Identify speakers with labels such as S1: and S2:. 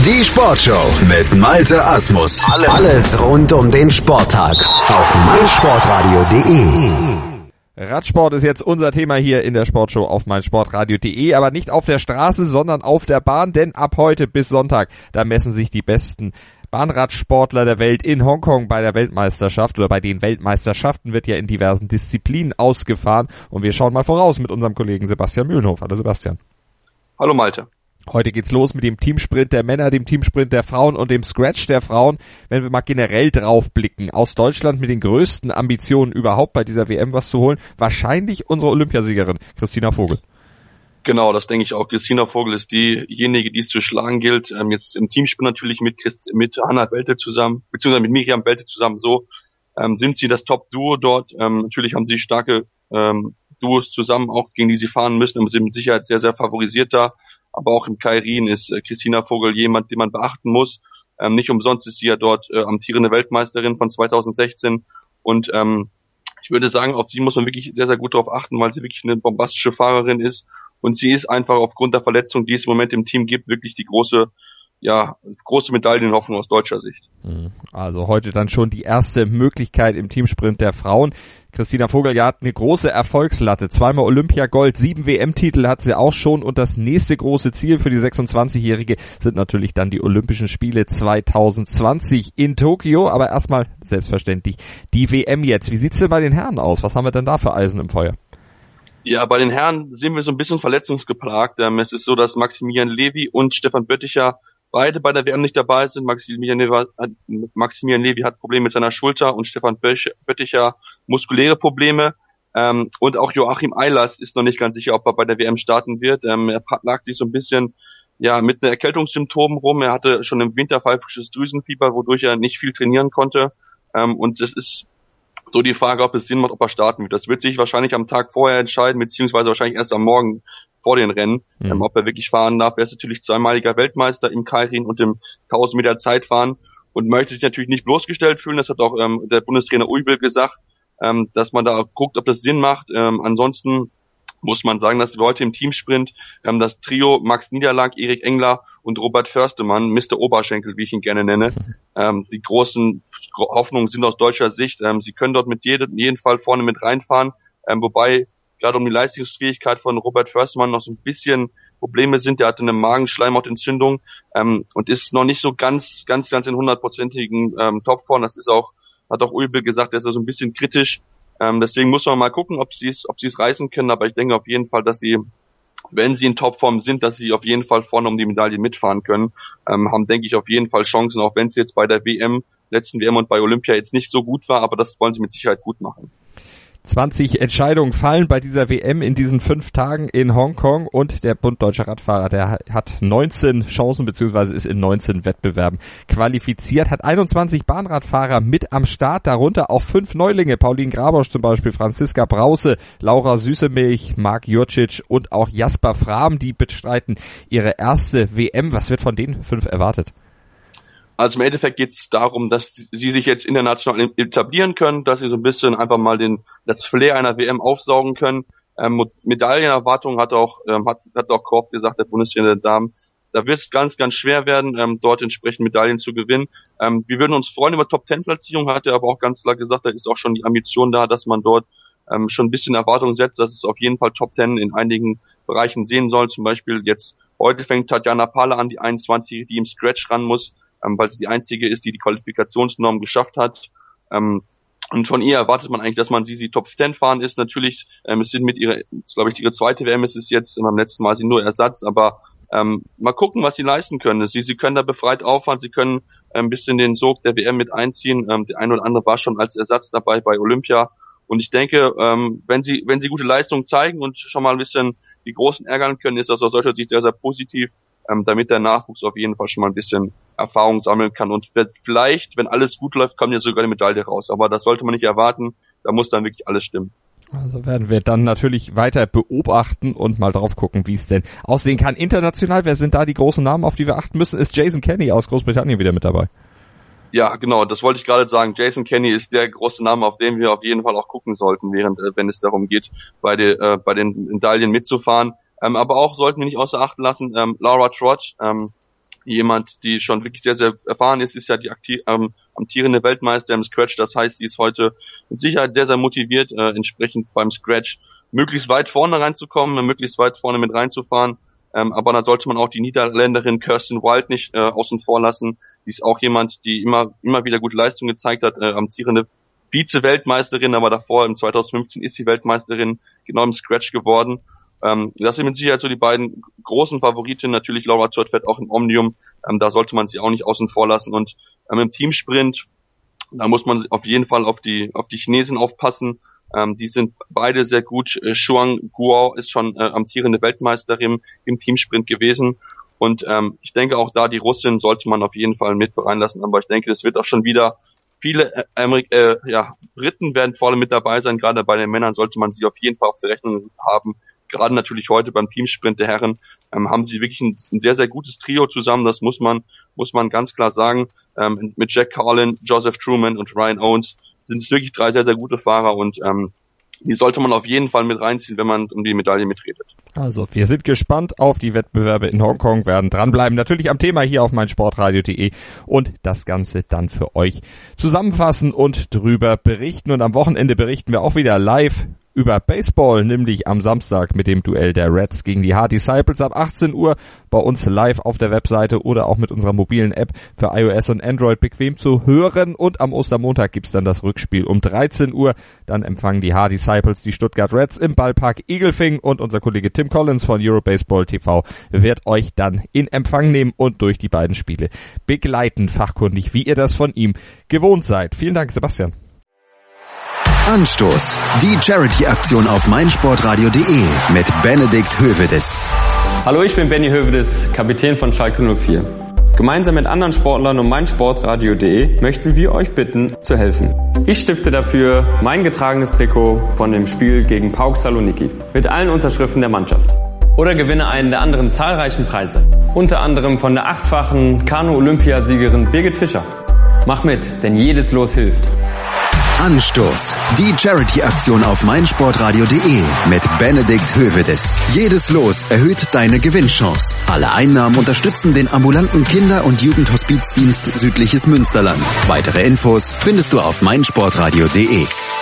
S1: Die Sportshow mit Malte Asmus. Alles rund um den Sporttag auf meinsportradio.de.
S2: Radsport ist jetzt unser Thema hier in der Sportshow auf meinsportradio.de, aber nicht auf der Straße, sondern auf der Bahn, denn ab heute bis Sonntag, da messen sich die besten Bahnradsportler der Welt in Hongkong bei der Weltmeisterschaft oder bei den Weltmeisterschaften wird ja in diversen Disziplinen ausgefahren und wir schauen mal voraus mit unserem Kollegen Sebastian Mühlenhof. Hallo Sebastian.
S3: Hallo Malte.
S2: Heute geht's los mit dem Teamsprint der Männer, dem Teamsprint der Frauen und dem Scratch der Frauen. Wenn wir mal generell drauf blicken, aus Deutschland mit den größten Ambitionen überhaupt bei dieser WM was zu holen, wahrscheinlich unsere Olympiasiegerin Christina Vogel.
S3: Genau, das denke ich auch. Christina Vogel ist diejenige, die es zu schlagen gilt. Jetzt im Teamsprint natürlich mit Hannah Belte zusammen, beziehungsweise mit Miriam Belte zusammen sind sie das Top-Duo dort. Natürlich haben sie starke Duos zusammen, auch gegen die sie fahren müssen, aber sie sind mit Sicherheit sehr, sehr favorisiert da. Aber auch im Kairin ist Christina Vogel jemand, den man beachten muss. Nicht umsonst ist sie ja dort amtierende Weltmeisterin von 2016. Und ich würde sagen, auf sie muss man wirklich sehr, sehr gut darauf achten, weil sie wirklich eine bombastische Fahrerin ist. Und sie ist einfach aufgrund der Verletzung, die es im Moment im Team gibt, wirklich die große Medaillenhoffnung aus deutscher Sicht.
S2: Also heute dann schon die erste Möglichkeit im Teamsprint der Frauen. Christina Vogel hat eine große Erfolgslatte. 2-mal Olympiagold, 7 WM-Titel hat sie auch schon und das nächste große Ziel für die 26-Jährige sind natürlich dann die Olympischen Spiele 2020 in Tokio. Aber erstmal selbstverständlich die WM jetzt. Wie sieht's denn bei den Herren aus? Was haben wir denn da für Eisen im Feuer?
S3: Ja, bei den Herren sind wir so ein bisschen verletzungsgeplagt. Es ist so, dass Maximilian Levy und Stefan Bötticher beide bei der WM nicht dabei sind. Maximilian Levy hat Probleme mit seiner Schulter und Stefan Bötticher muskuläre Probleme. Und auch Joachim Eilers ist noch nicht ganz sicher, ob er bei der WM starten wird. Er lag sich so ein bisschen mit Erkältungssymptomen rum. Er hatte schon im Winter pfeifisches Drüsenfieber, wodurch er nicht viel trainieren konnte. Und es ist so die Frage, ob es Sinn macht, ob er starten wird. Das wird sich wahrscheinlich am Tag vorher entscheiden, beziehungsweise wahrscheinlich erst am Morgen vor den Rennen, ob er wirklich fahren darf. Er ist natürlich zweimaliger Weltmeister im Kairin und im 1000 Meter Zeitfahren und möchte sich natürlich nicht bloßgestellt fühlen. Das hat auch der Bundestrainer Uibel gesagt, dass man da guckt, ob das Sinn macht. Ansonsten muss man sagen, dass wir heute im Teamsprint das Trio Max Niederlang, Erik Engler und Robert Förstemann, Mr. Oberschenkel, wie ich ihn gerne nenne, die großen Hoffnungen sind aus deutscher Sicht. Sie können dort mit jeden Fall vorne mit reinfahren, wobei gerade um die Leistungsfähigkeit von Robert Förstemann noch so ein bisschen Probleme sind. Der hatte eine Magenschleimhautentzündung und ist noch nicht so ganz in 100%igen Topform. Das ist auch, hat auch Uibel gesagt, der ist so ein bisschen kritisch. Deswegen muss man mal gucken, ob sie es reißen können. Aber ich denke auf jeden Fall, dass sie, wenn sie in Topform sind, dass sie auf jeden Fall vorne um die Medaille mitfahren können. Haben, denke ich, auf jeden Fall Chancen, auch wenn es jetzt bei der letzten WM und bei Olympia jetzt nicht so gut war. Aber das wollen sie mit Sicherheit gut machen.
S2: 20 Entscheidungen fallen bei dieser WM in diesen 5 Tagen in Hongkong und der Bund Deutscher Radfahrer, der hat 19 Chancen beziehungsweise ist in 19 Wettbewerben qualifiziert, hat 21 Bahnradfahrer mit am Start, darunter auch 5 Neulinge, Pauline Grabosch zum Beispiel, Franziska Brause, Laura Süßemilch, Marc Jurcic und auch Jasper Frahm, die bestreiten ihre erste WM. Was wird von den 5 erwartet?
S3: Also im Endeffekt geht es darum, dass sie sich jetzt international etablieren können, dass sie so ein bisschen einfach mal das Flair einer WM aufsaugen können. Medaillenerwartung hat auch Korf gesagt, der Bundestrainer der Damen. Da wird es ganz, ganz schwer werden, dort entsprechend Medaillen zu gewinnen. Wir würden uns freuen über Top-10-Platzierung, hat er aber auch ganz klar gesagt, da ist auch schon die Ambition da, dass man dort schon ein bisschen Erwartung setzt, dass es auf jeden Fall Top-10 in einigen Bereichen sehen soll. Zum Beispiel jetzt, heute fängt Tatjana Pahle an, die 21, die im Scratch ran muss, weil sie die einzige ist, die Qualifikationsnorm geschafft hat. Und von ihr erwartet man eigentlich, dass man sie Top 10 fahren ist. Natürlich, es sind ihre zweite WM ist es jetzt, beim letzten Mal war sie nur Ersatz, aber mal gucken, was sie leisten können. Sie können da befreit auffahren, sie können ein bisschen den Sog der WM mit einziehen. Der eine oder andere war schon als Ersatz dabei bei Olympia. Und ich denke, wenn sie gute Leistungen zeigen und schon mal ein bisschen die Großen ärgern können, ist das aus solcher Sicht sehr, sehr positiv, damit der Nachwuchs auf jeden Fall schon mal ein bisschen Erfahrung sammeln kann. Und vielleicht, wenn alles gut läuft, kommt ja sogar eine Medaille raus. Aber das sollte man nicht erwarten. Da muss dann wirklich alles stimmen.
S2: Also werden wir dann natürlich weiter beobachten und mal drauf gucken, wie es denn aussehen kann. International, wer sind da die großen Namen, auf die wir achten müssen? Ist Jason Kenny aus Großbritannien wieder mit dabei?
S3: Ja, genau, das wollte ich gerade sagen. Jason Kenny ist der große Name, auf den wir auf jeden Fall auch gucken sollten, wenn es darum geht, bei den Medaillen mitzufahren. Aber auch sollten wir nicht außer Acht lassen, Laura Trott, jemand, die schon wirklich sehr, sehr erfahren ist ja die amtierende Weltmeister im Scratch. Das heißt, sie ist heute mit Sicherheit sehr, sehr motiviert, entsprechend beim Scratch möglichst weit vorne reinzukommen, möglichst weit vorne mit reinzufahren. Aber da sollte man auch die Niederländerin Kirsten Wild nicht außen vor lassen. Die ist auch jemand, die immer wieder gute Leistung gezeigt hat, amtierende Vize-Weltmeisterin, aber davor im 2015 ist sie Weltmeisterin genau im Scratch geworden. Das sind mit Sicherheit so die beiden großen Favoritinnen. Natürlich Laura Todfeld auch im Omnium. Da sollte man sie auch nicht außen vor lassen. Und im Teamsprint, da muss man auf jeden Fall auf die Chinesen aufpassen. Die sind beide sehr gut. Shuang Guo ist schon amtierende Weltmeisterin im Teamsprint gewesen. Und ich denke auch da, die Russin sollte man auf jeden Fall mit reinlassen. Aber ich denke, das wird auch schon wieder viele Briten werden vor allem mit dabei sein. Gerade bei den Männern sollte man sie auf jeden Fall auf der Rechnung haben. Gerade natürlich heute beim Teamsprint der Herren haben sie wirklich ein sehr, sehr gutes Trio zusammen. Das muss man ganz klar sagen. Mit Jack Carlin, Joseph Truman und Ryan Owens sind es wirklich 3 sehr, sehr gute Fahrer und die sollte man auf jeden Fall mit reinziehen, wenn man um die Medaille mitredet.
S2: Also, wir sind gespannt auf die Wettbewerbe in Hongkong, werden dranbleiben. Natürlich am Thema hier auf meinsportradio.de und das Ganze dann für euch zusammenfassen und drüber berichten. Und am Wochenende berichten wir auch wieder live über Baseball, nämlich am Samstag mit dem Duell der Reds gegen die Hard Disciples ab 18 Uhr bei uns live auf der Webseite oder auch mit unserer mobilen App für iOS und Android bequem zu hören. Und am Ostermontag gibt's dann das Rückspiel um 13 Uhr. Dann empfangen die Hard Disciples die Stuttgart Reds im Ballpark Egelfing und unser Kollege Tim Collins von Eurobaseball TV wird euch dann in Empfang nehmen und durch die beiden Spiele begleiten, fachkundig, wie ihr das von ihm gewohnt seid. Vielen Dank, Sebastian.
S1: Anstoß. Die Charity-Aktion auf meinsportradio.de mit Benedikt Hövedes.
S4: Hallo, ich bin Benny Hövedes, Kapitän von Schalke 04. Gemeinsam mit anderen Sportlern und meinsportradio.de möchten wir euch bitten, zu helfen. Ich stifte dafür mein getragenes Trikot von dem Spiel gegen PAOK Saloniki mit allen Unterschriften der Mannschaft. Oder gewinne einen der anderen zahlreichen Preise. Unter anderem von der 8-fachen Kanu-Olympiasiegerin Birgit Fischer. Mach mit, denn jedes Los hilft.
S1: Anstoß. Die Charity-Aktion auf meinsportradio.de mit Benedikt Hövedes. Jedes Los erhöht deine Gewinnchance. Alle Einnahmen unterstützen den ambulanten Kinder- und Jugendhospizdienst Südliches Münsterland. Weitere Infos findest du auf meinsportradio.de.